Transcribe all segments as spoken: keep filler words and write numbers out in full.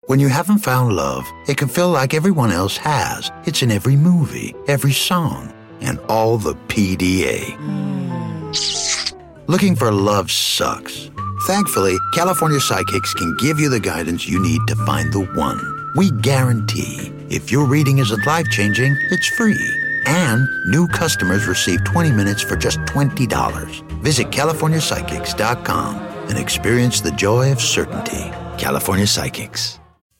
When you haven't found love, it can feel like everyone else has. It's in every movie, every song, and all the P D A. Mm. Looking for love sucks. Thankfully, California Psychics can give you the guidance you need to find the one. We guarantee if your reading isn't life-changing, it's free. And new customers receive twenty minutes for just twenty dollars. Visit California Psychics dot com and experience the joy of certainty. California Psychics.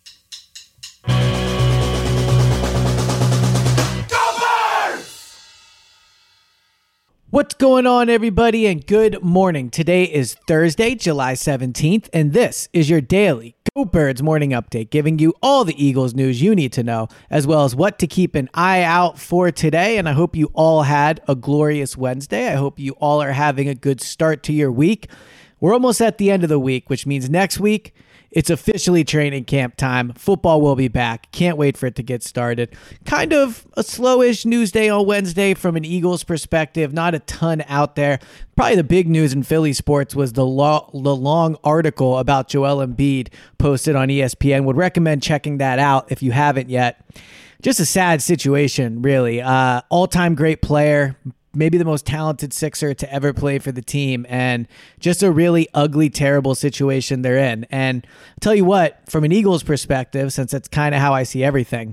What's going on, everybody, and good morning. Today is Thursday, July seventeenth, and this is your daily Go Birds morning update, giving you all the Eagles news you need to know, as well as what to keep an eye out for today. And I hope you all had a glorious Wednesday. I hope you all are having a good start to your week. We're almost at the end of the week, which means next week, it's officially training camp time. Football will be back. Can't wait for it to get started. Kind of a slowish news day on Wednesday from an Eagles perspective. Not a ton out there. Probably the big news in Philly sports was the, lo- the long article about Joel Embiid posted on E S P N. Would recommend checking that out if you haven't yet. Just a sad situation, really. Uh, all-time great player. Maybe the most talented Sixer to ever play for the team, and just a really ugly, terrible situation they're in. And I'll tell you what, from an Eagles perspective, since that's kind of how I see everything,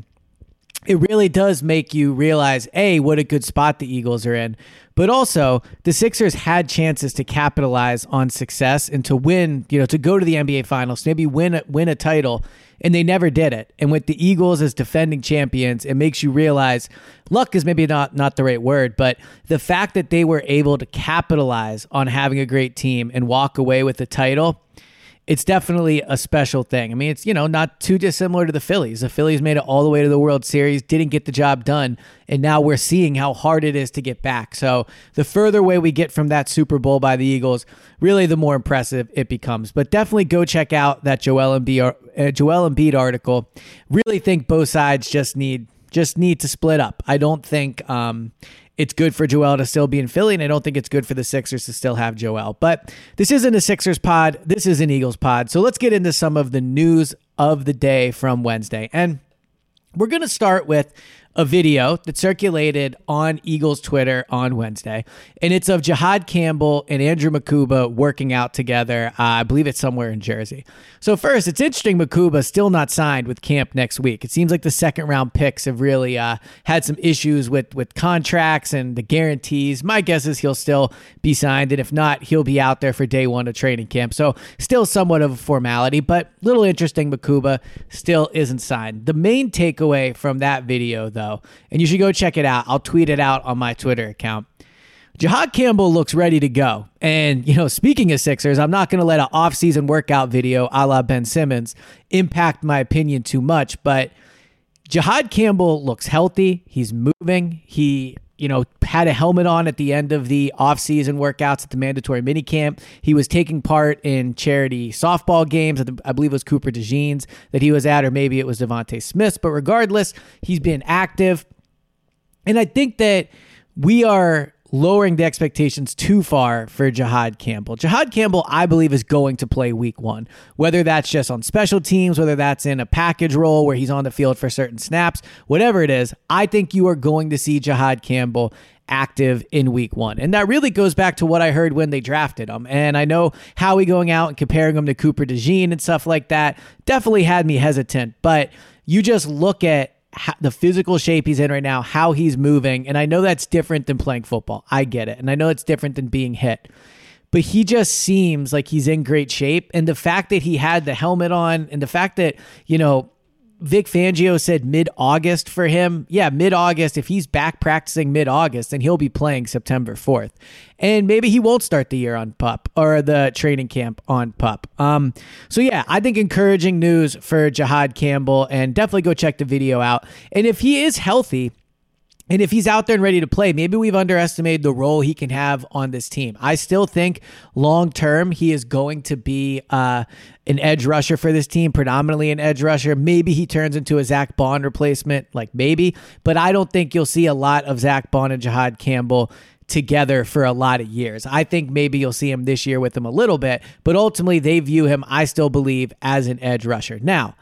it really does make you realize, A, what a good spot the Eagles are in, but also the Sixers had chances to capitalize on success and to win, you know, to go to the N B A Finals, maybe win a, win a title, and they never did it. And with the Eagles as defending champions, it makes you realize luck is maybe not, not the right word, but the fact that they were able to capitalize on having a great team and walk away with the title, it's definitely a special thing. I mean, it's, you know, not too dissimilar to the Phillies. The Phillies made it all the way to the World Series, didn't get the job done, and now we're seeing how hard it is to get back. So the further away we get from that Super Bowl by the Eagles, really the more impressive it becomes. But definitely go check out that Joel Embiid, uh, Joel Embiid article. Really think both sides just need just need to split up. I don't think um, it's good for Joel to still be in Philly, and I don't think it's good for the Sixers to still have Joel. But this isn't a Sixers pod. This is an Eagles pod. So let's get into some of the news of the day from Wednesday. And we're going to start with a video that circulated on Eagles Twitter on Wednesday, and it's of Jihaad Campbell and Andrew Mukuba working out together. Uh, I believe it's somewhere in Jersey. So first, it's interesting Mukuba still not signed with camp next week. It seems like the second round picks have really uh, had some issues with, with contracts and the guarantees. My guess is he'll still be signed, and if not, he'll be out there for day one of training camp. So still somewhat of a formality, but little interesting Mukuba still isn't signed. The main takeaway from that video, though, and you should go check it out. I'll tweet it out on my Twitter account. Jihaad Campbell looks ready to go. And, you know, speaking of Sixers, I'm not going to let an off-season workout video a la Ben Simmons impact my opinion too much, but Jihaad Campbell looks healthy. He's moving. He, you know, had a helmet on at the end of the off-season workouts at the mandatory minicamp. He was taking part in charity softball games. I believe it was Cooper DeJean's that he was at, or maybe it was Devontae Smith's. But regardless, he's been active. And I think that we are lowering the expectations too far for Jihaad Campbell. Jihaad Campbell, I believe, is going to play week one, whether that's just on special teams, whether that's in a package role where he's on the field for certain snaps, whatever it is. I think you are going to see Jihaad Campbell active in week one. And that really goes back to what I heard when they drafted him. And I know Howie going out and comparing him to Cooper DeJean and stuff like that definitely had me hesitant, but you just look at the physical shape he's in right now, how he's moving. And I know that's different than playing football. I get it. And I know it's different than being hit. But he just seems like he's in great shape. And the fact that he had the helmet on, and the fact that, you know, Vic Fangio said mid-August for him. Yeah, mid-August. If he's back practicing mid-August, then he'll be playing September fourth. And maybe he won't start the year on PUP, or the training camp on PUP. Um, so yeah, I think encouraging news for Jihaad Campbell, and definitely go check the video out. And if he is healthy, and if he's out there and ready to play, maybe we've underestimated the role he can have on this team. I still think long-term he is going to be uh, an edge rusher for this team, predominantly an edge rusher. Maybe he turns into a Zach Bond replacement, like maybe. But I don't think you'll see a lot of Zach Bond and Jihaad Campbell together for a lot of years. I think maybe you'll see him this year with him a little bit, but ultimately they view him, I still believe, as an edge rusher. Now,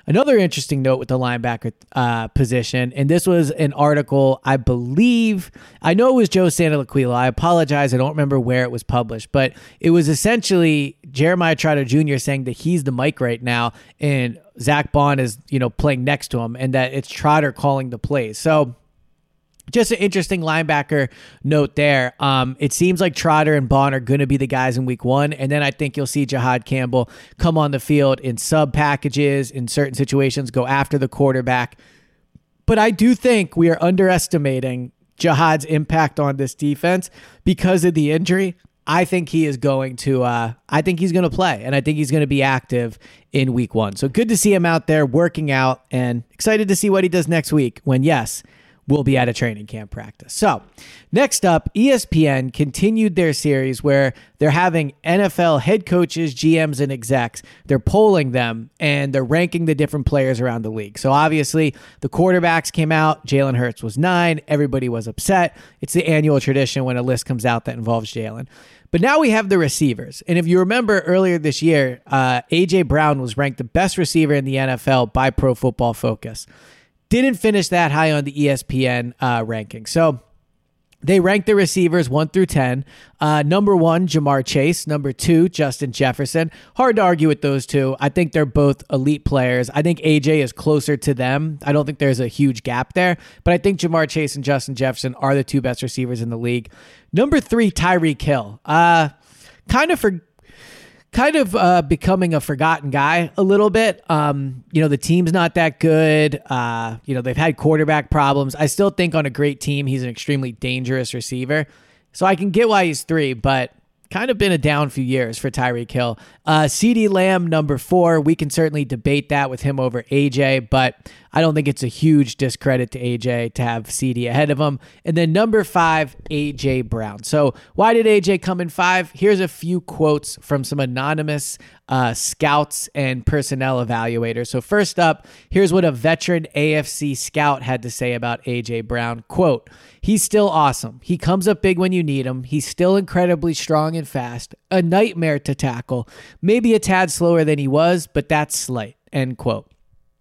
Another interesting note with the linebacker uh, position, and this was an article, I believe, I know it was Joe Santalaquila. I apologize, I don't remember where it was published, but it was essentially Jeremiah Trotter Junior saying that he's the mic right now, and Zach Bond is, you know, playing next to him, and that it's Trotter calling the plays. So just an interesting linebacker note there. Um, it seems like Trotter and Bond are going to be the guys in week one. And then I think you'll see Jihad Campbell come on the field in sub packages, in certain situations, go after the quarterback. But I do think we are underestimating Jihad's impact on this defense because of the injury. I think he is going to, uh, I think he's going to play, and I think he's going to be active in week one. So good to see him out there working out, and excited to see what he does next week when, yes, will be at a training camp practice. So next up, E S P N continued their series where they're having N F L head coaches, G Ms, and execs. They're polling them, and they're ranking the different players around the league. So obviously, the quarterbacks came out. Jalen Hurts was nine. Everybody was upset. It's the annual tradition when a list comes out that involves Jalen. But now we have the receivers. And if you remember earlier this year, uh, A J Brown was ranked the best receiver in the N F L by Pro Football Focus. Didn't finish that high on the E S P N uh, ranking. So they ranked the receivers one through ten. Uh, number one, Jamar Chase. Number two, Justin Jefferson. Hard to argue with those two. I think they're both elite players. I think A J is closer to them. I don't think there's a huge gap there. But I think Jamar Chase and Justin Jefferson are the two best receivers in the league. Number three, Tyreek Hill. Uh, kind of for... Kind of uh, becoming a forgotten guy a little bit. Um, you know, the team's not that good. Uh, you know, they've had quarterback problems. I still think on a great team, he's an extremely dangerous receiver. So I can get why he's three, but kind of been a down few years for Tyreek Hill. Uh, CeeDee Lamb, number four. We can certainly debate that with him over A J, but I don't think it's a huge discredit to A J to have CeeDee ahead of him. And then number five, A J Brown. So why did A J come in five? Here's a few quotes from some anonymous uh, scouts and personnel evaluators. So first up, here's what a veteran A F C scout had to say about A J Brown. Quote, "He's still awesome. He comes up big when you need him. He's still incredibly strong and fast. A nightmare to tackle. Maybe a tad slower than he was, but that's slight." End quote.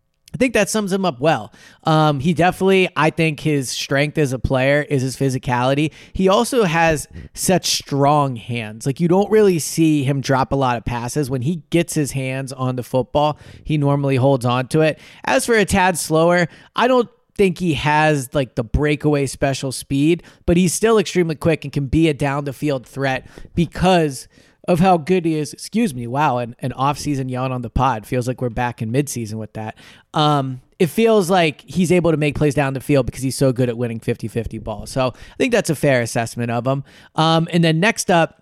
I think that sums him up well. Um, he definitely, I think his strength as a player is his physicality. He also has such strong hands. Like, you don't really see him drop a lot of passes. When he gets his hands on the football, he normally holds on to it. As for a tad slower, I don't think he has like the breakaway special speed, but he's still extremely quick and can be a down the field threat because of how good he is. Excuse me. Wow. An, an off-season yawn on the pod. Feels like we're back in mid-season with that. Um, it feels like he's able to make plays down the field because he's so good at winning fifty-fifty balls. So I think that's a fair assessment of him. Um, and then next up,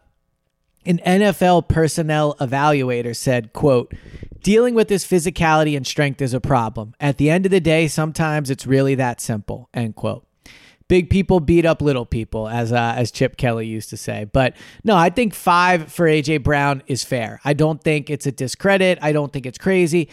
an N F L personnel evaluator said, quote, "Dealing with his physicality and strength is a problem. At the end of the day, sometimes it's really that simple," end quote. Big people beat up little people, as uh, as Chip Kelly used to say. But no, I think five for A J Brown is fair. I don't think it's a discredit. I don't think it's crazy.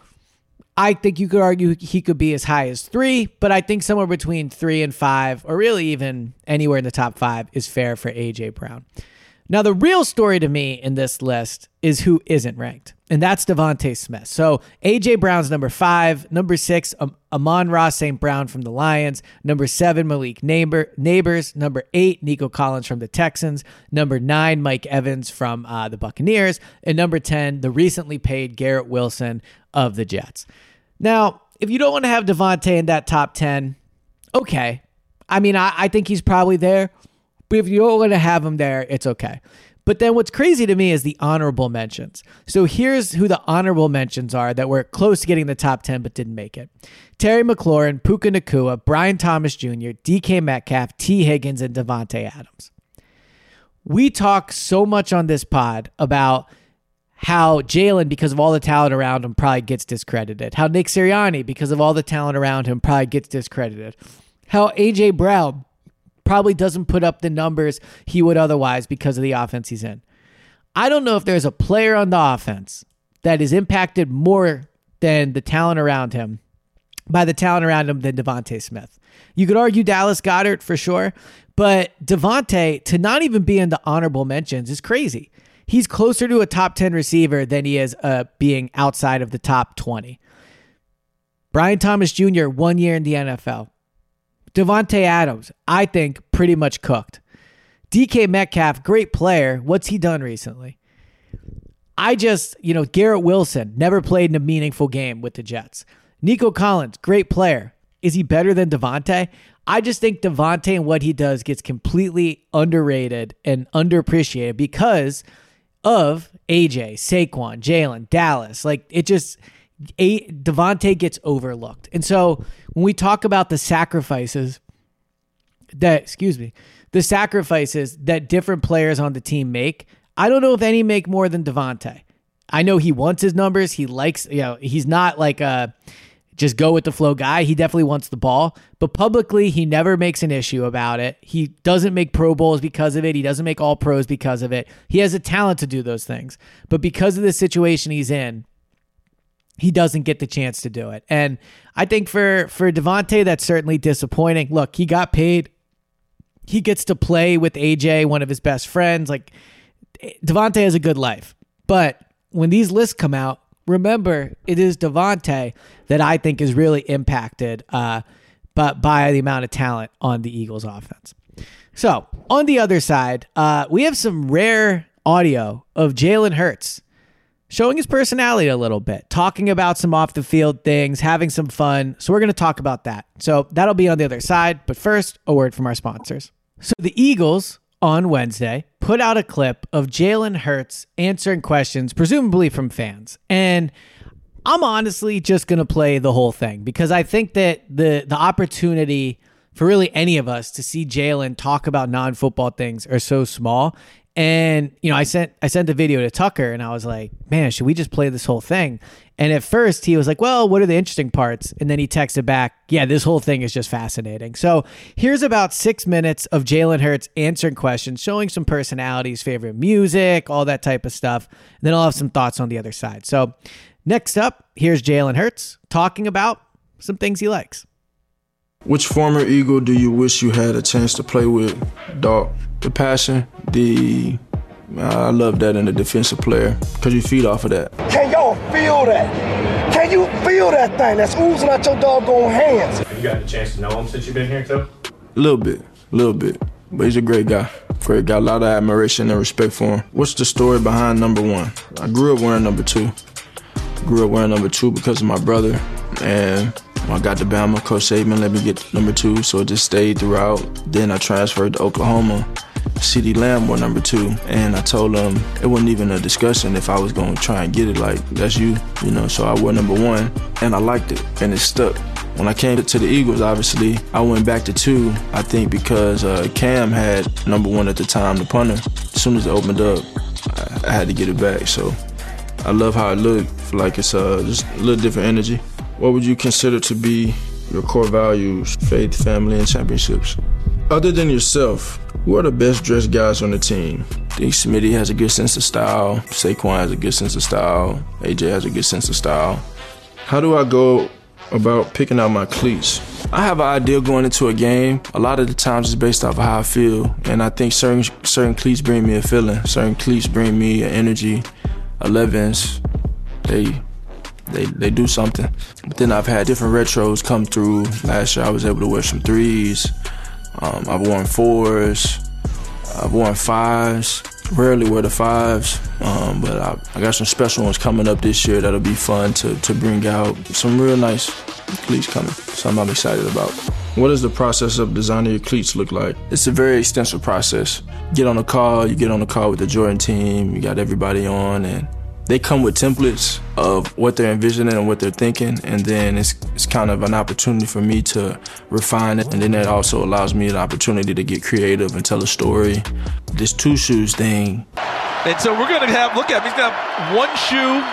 I think you could argue he could be as high as three, but I think somewhere between three and five, or really even anywhere in the top five, is fair for A J Brown. Now, the real story to me in this list is who isn't ranked, and that's Devontae Smith. So A J Brown's number five. Number six, um, Amon-Ra Saint Brown from the Lions. Number seven, Malik Neighbor, Neighbors. Number eight, Nico Collins from the Texans. Number nine, Mike Evans from uh, the Buccaneers. And number ten, the recently paid Garrett Wilson of the Jets. Now, if you don't want to have Devontae in that top ten, okay. I mean, I, I think he's probably there. But if you don't want to have him there, it's okay. But then what's crazy to me is the honorable mentions. So here's who the honorable mentions are that were close to getting the top ten but didn't make it. Terry McLaurin, Puka Nacua, Brian Thomas Junior, D K Metcalf, T. Higgins, and Devontae Adams. We talk so much on this pod about how Jalen, because of all the talent around him, probably gets discredited. How Nick Sirianni, because of all the talent around him, probably gets discredited. How A J Brown probably doesn't put up the numbers he would otherwise because of the offense he's in. I don't know if there's a player on the offense that is impacted more than the talent around him, by the talent around him, than Devontae Smith. You could argue Dallas Goedert for sure, but Devontae, to not even be in the honorable mentions is crazy. He's closer to a top ten receiver than he is uh, being outside of the top twenty. Brian Thomas Junior, one year in the N F L. Davante Adams, I think, pretty much cooked. D K Metcalf, great player. What's he done recently? I just, you know, Garrett Wilson, never played in a meaningful game with the Jets. Nico Collins, great player. Is he better than Davante? I just think Davante and what he does gets completely underrated and underappreciated because of A J, Saquon, Jalen, Dallas. Like, it just, a, Davante gets overlooked. And so when we talk about the sacrifices that, excuse me, the sacrifices that different players on the team make, I don't know if any make more than Davante. I know he wants his numbers. He likes, you know, he's not like a just go with the flow guy. He definitely wants the ball, but publicly he never makes an issue about it. He doesn't make Pro Bowls because of it. He doesn't make All Pros because of it. He has a talent to do those things, but because of the situation he's in, he doesn't get the chance to do it. And I think for, for Davante, that's certainly disappointing. Look, he got paid. He gets to play with A J, one of his best friends. Like, Davante has a good life, but when these lists come out, remember it is Davante that I think is really impacted uh, but by the amount of talent on the Eagles offense. So on the other side, uh, we have some rare audio of Jalen Hurts showing his personality a little bit, talking about some off the field things, having some fun. So we're going to talk about that. So that'll be on the other side. But first, a word from our sponsors. So the Eagles on Wednesday put out a clip of Jalen Hurts answering questions, presumably from fans. And I'm honestly just going to play the whole thing because I think that the the opportunity for really any of us to see Jalen talk about non-football things are so small. And, you know, I sent I sent the video to Tucker and I was like, man, should we just play this whole thing? And at first he was like, well, what are the interesting parts? And then he texted back, yeah, this whole thing is just fascinating. So here's about six minutes of Jalen Hurts answering questions, showing some personalities, favorite music, all that type of stuff. And then I'll have some thoughts on the other side. So next up, here's Jalen Hurts talking about some things he likes. Which former Eagle do you wish you had a chance to play with, Doc? The passion, the... I love that in a defensive player because you feed off of that. Can y'all feel that? Can you feel that thing that's oozing out your doggone hands? Have you gotten a chance to know him since you've been here, too? A little bit, a little bit. But he's a great guy. Great guy, a lot of admiration and respect for him. What's the story behind number one? I grew up wearing number two. Grew up wearing number two because of my brother. And when I got to Bama, Coach Saban let me get number two, so it just stayed throughout. Then I transferred to Oklahoma. CeeDee Lamb wore number two, and I told him it wasn't even a discussion if I was going to try and get it, like, that's you, you know, so I wore number one, and I liked it, and it stuck. When I came to the Eagles, obviously, I went back to two, I think because uh, Cam had number one at the time, the punter. As soon as it opened up, I, I had to get it back, so I love how it looked. I feel like it's uh, just a little different energy. What would you consider to be your core values, faith, family, and championships? Other than yourself, who are the best dressed guys on the team? I think Smitty has a good sense of style. Saquon has a good sense of style. A J has a good sense of style. How do I go about picking out my cleats? I have an idea going into a game. A lot of the times it's based off of how I feel. And I think certain certain cleats bring me a feeling. Certain cleats bring me an energy. elevens, they, they, they do something. But then I've had different retros come through. Last year I was able to wear some threes. Um, I've worn fours, I've worn fives, rarely wear the fives, um, but I, I got some special ones coming up this year that'll be fun to, to bring out. Some real nice cleats coming, something I'm excited about. What does the process of designing your cleats look like? It's a very extensive process. Get on a call, you get on a call with the Jordan team, you got everybody on, and they come with templates of what they're envisioning and what they're thinking, and then it's it's kind of an opportunity for me to refine it, and then that also allows me the opportunity to get creative and tell a story. This two shoes thing. And so we're gonna have, look at him, he's gonna have one shoe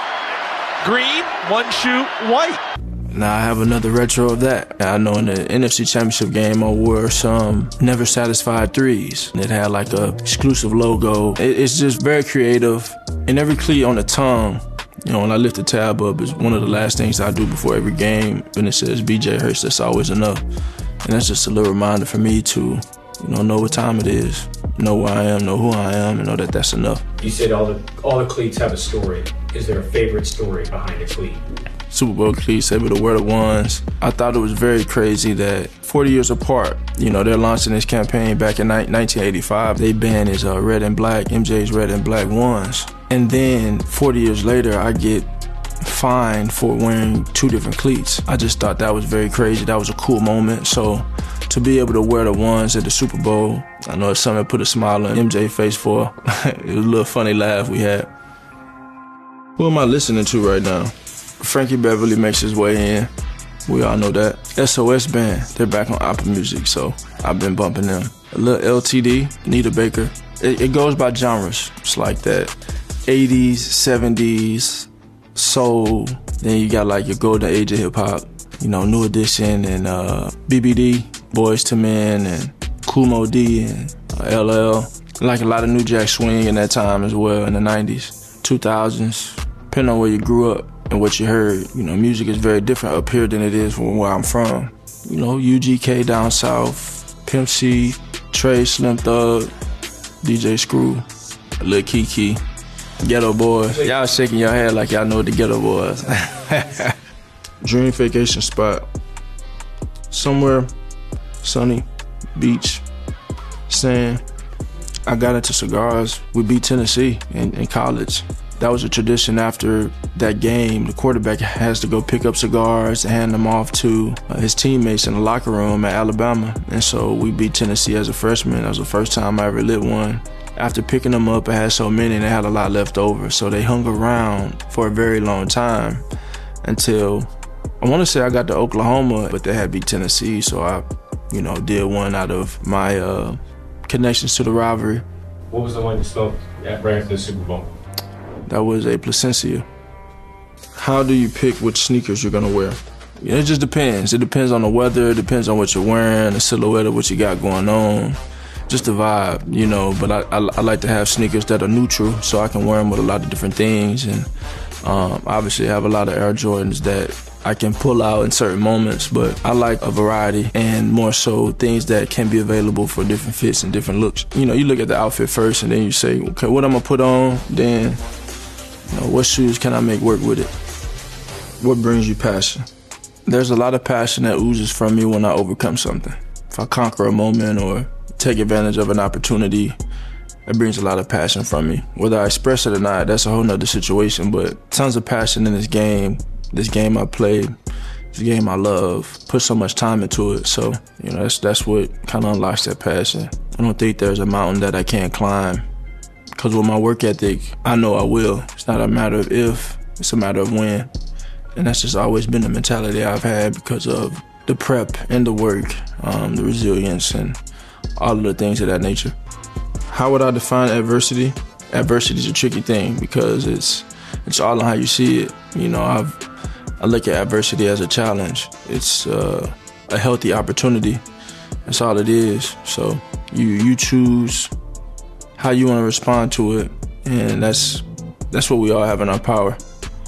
green, one shoe white. Now I have another retro of that. I know in the N F C Championship game I wore some Never Satisfied threes. It had like a exclusive logo. It's just very creative. And every cleat on the tongue, you know, when I lift the tab up, is one of the last things I do before every game. And it says B J Hurts, that's always enough. And that's just a little reminder for me to, you know, know what time it is, know where I am, know who I am, and know that that's enough. You said all the all the cleats have a story. Is there a favorite story behind a cleat? Super Bowl cleats, able to wear the ones. I thought it was very crazy that forty years apart, you know, they're launching this campaign back in nineteen eighty-five. They banned his uh, red and black, M J's red and black ones. And then forty years later, I get fined for wearing two different cleats. I just thought that was very crazy. That was a cool moment. So to be able to wear the ones at the Super Bowl, I know it's something that put a smile on M J's face for. It was a little funny laugh we had. Who am I listening to right now? Frankie Beverly makes his way in. We all know that. S O S Band, they're back on Apple Music, so I've been bumping them. A little L T D, Anita Baker. It, it goes by genres. It's like that eighties, seventies, soul. Then you got like your golden age of hip hop. You know, New Edition and uh, B B D, Boys to Men, and Kool Moe Dee and uh, L L. Like a lot of New Jack Swing in that time as well, in the nineties, two thousands. Depending on where you grew up and what you heard, you know, music is very different up here than it is from where I'm from. You know, U G K down south, Pimp C, Trey, Slim Thug, D J Screw, Lil Kiki, Ghetto Boys. Y'all shaking your head like y'all know the Ghetto Boys. Dream vacation spot. Somewhere sunny, beach, sand. I got into cigars. We beat Tennessee in, in college. That was a tradition. After that game, the quarterback has to go pick up cigars and hand them off to uh, his teammates in the locker room at Alabama. And so we beat Tennessee as a freshman. That was the first time I ever lit one. After picking them up, I had so many and they had a lot left over. So they hung around for a very long time until, I want to say I got to Oklahoma, but they had beat Tennessee. So I, you know, did one out of my uh, connections to the rivalry. What was the one you smoked at bringing to the Super Bowl? That was a Placencia. How do you pick which sneakers you're gonna wear? You know, it just depends. It depends on the weather, it depends on what you're wearing, the silhouette of what you got going on, just the vibe, you know. But I, I, I like to have sneakers that are neutral so I can wear them with a lot of different things. And um, obviously I have a lot of Air Jordans that I can pull out in certain moments, but I like a variety and more so things that can be available for different fits and different looks. You know, you look at the outfit first and then you say, okay, what I'm gonna put on, then you know, what shoes can I make work with it? What brings you passion? There's a lot of passion that oozes from me when I overcome something. If I conquer a moment or take advantage of an opportunity, it brings a lot of passion from me. Whether I express it or not, that's a whole nother situation, but tons of passion in this game. This game I play, this game I love, put so much time into it. So, you know, that's that's what kind of unlocks that passion. I don't think there's a mountain that I can't climb. Because with my work ethic, I know I will. It's not a matter of if, it's a matter of when. And that's just always been the mentality I've had because of the prep and the work, um, the resilience, and all of the things of that nature. How would I define adversity? Adversity is a tricky thing because it's it's all on how you see it. You know, I've I look at adversity as a challenge. It's uh, a healthy opportunity. That's all it is. So you you choose how you want to respond to it, and that's that's what we all have in our power.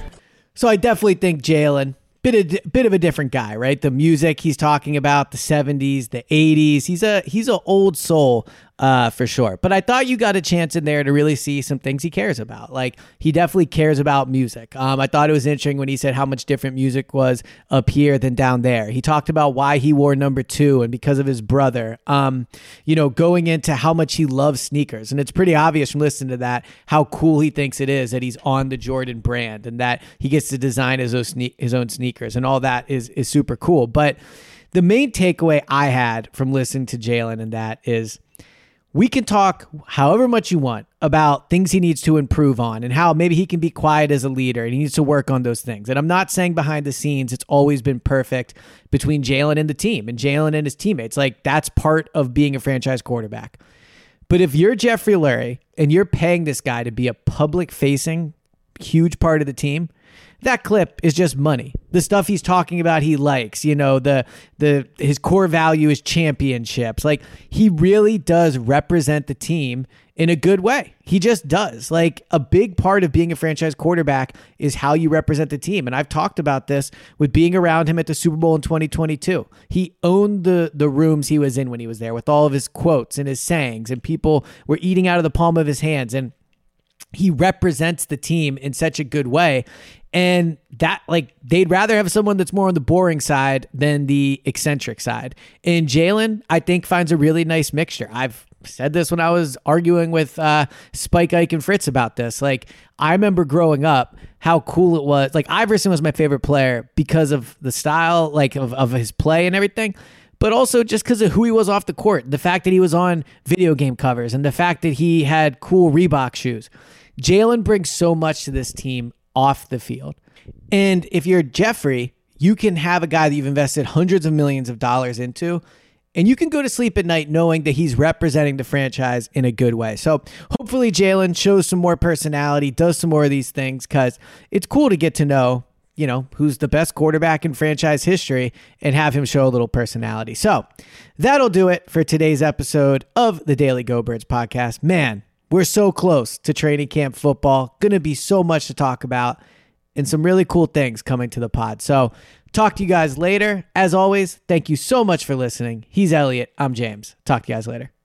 So I definitely think Jalen, bit of, bit of a different guy, right? The music he's talking about, the seventies, the eighties, he's a he's an old soul uh, for sure. But I thought you got a chance in there to really see some things he cares about. Like, he definitely cares about music. Um, I thought it was interesting when he said how much different music was up here than down there. He talked about why he wore number two and because of his brother, um, you know, going into how much he loves sneakers. And it's pretty obvious from listening to that how cool he thinks it is that he's on the Jordan brand and that he gets to design his own, sne- his own sneakers, and all that is, is super cool. But the main takeaway I had from listening to Jalen and that is, we can talk however much you want about things he needs to improve on and how maybe he can be quiet as a leader and he needs to work on those things. And I'm not saying behind the scenes it's always been perfect between Jalen and the team and Jalen and his teammates. Like, that's part of being a franchise quarterback. But if you're Jeffrey Lurie and you're paying this guy to be a public-facing huge part of the team, that clip is just money. The stuff he's talking about he likes, you know, the the his core value is championships. Like, he really does represent the team in a good way. He just does. Like, a big part of being a franchise quarterback is how you represent the team. And I've talked about this with being around him at the Super Bowl in twenty twenty-two. He owned the the rooms he was in when he was there with all of his quotes and his sayings, and people were eating out of the palm of his hands. And he represents the team in such a good way. And that, like, they'd rather have someone that's more on the boring side than the eccentric side. And Jalen, I think, finds a really nice mixture. I've said this when I was arguing with uh, Spike, Ike, and Fritz about this. Like, I remember growing up how cool it was. Like, Iverson was my favorite player because of the style, like, of, of his play and everything, but also just because of who he was off the court. The fact that he was on video game covers and the fact that he had cool Reebok shoes. Jalen brings so much to this team off the field. And if you're Jeffrey, you can have a guy that you've invested hundreds of millions of dollars into, and you can go to sleep at night knowing that he's representing the franchise in a good way. So hopefully Jalen shows some more personality, does some more of these things, because it's cool to get to know, you know, who's the best quarterback in franchise history and have him show a little personality. So that'll do it for today's episode of the Daily Go Birds podcast. Man, we're so close to training camp football. Going to be so much to talk about and some really cool things coming to the pod. So talk to you guys later. As always, thank you so much for listening. He's Elliot. I'm James. Talk to you guys later.